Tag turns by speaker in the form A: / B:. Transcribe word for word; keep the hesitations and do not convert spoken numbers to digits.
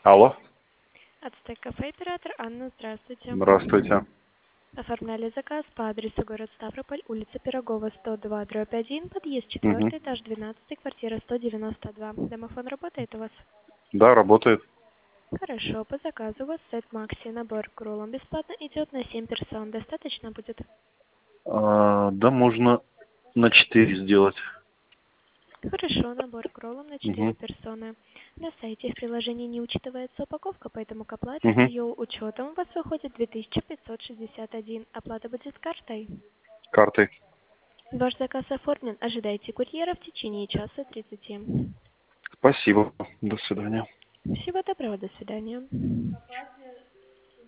A: Алло.
B: Ацтек кафе, оператор Анна, здравствуйте.
A: Здравствуйте.
B: Оформляли заказ по адресу город Ставрополь, улица Пирогова, сто два, дробь один, подъезд
A: Мгм.
B: четвертый, этаж двенадцатый, квартира сто девяносто два. Домофон работает у вас?
A: Да, работает.
B: Хорошо, по заказу у вас сет Макси, набор к роллам бесплатно идет на семь персон. Достаточно будет?
A: А, да, можно на четыре сделать.
B: Хорошо, набор к роллам на четыре
A: Угу.
B: персоны. На сайте в приложении не учитывается упаковка, поэтому к оплате с
A: Угу.
B: ее учетом у вас выходит две тысячи пятьсот шестьдесят один. Оплата будет картой.
A: Картой.
B: Ваш заказ оформлен. Ожидайте курьера в течение часа тридцати.
A: Спасибо. До свидания.
B: Всего доброго, до свидания.